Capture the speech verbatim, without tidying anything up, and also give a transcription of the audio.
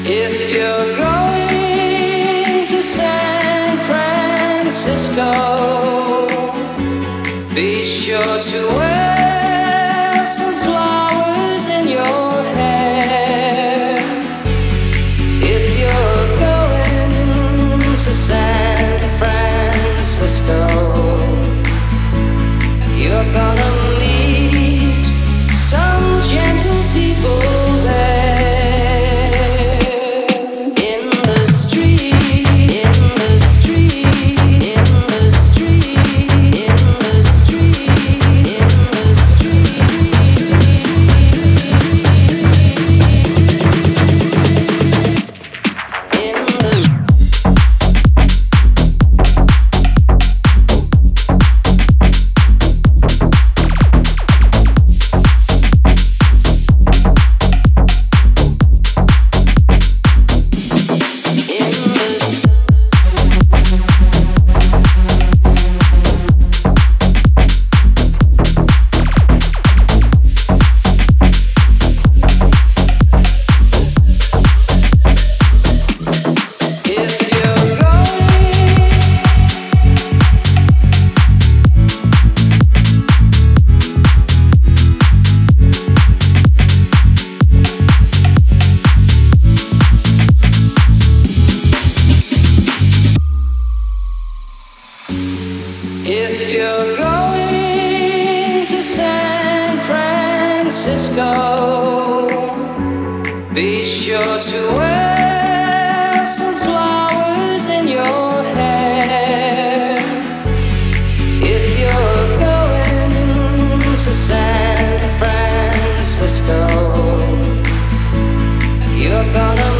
If you're going to San Francisco, be sure to wear some flowers in your hair. If you're going to San Francisco, you're gonna meet some gentle people there. If you're going to San Francisco, be sure to wear some flowers in your hair. If you're going to San Francisco, you're gonna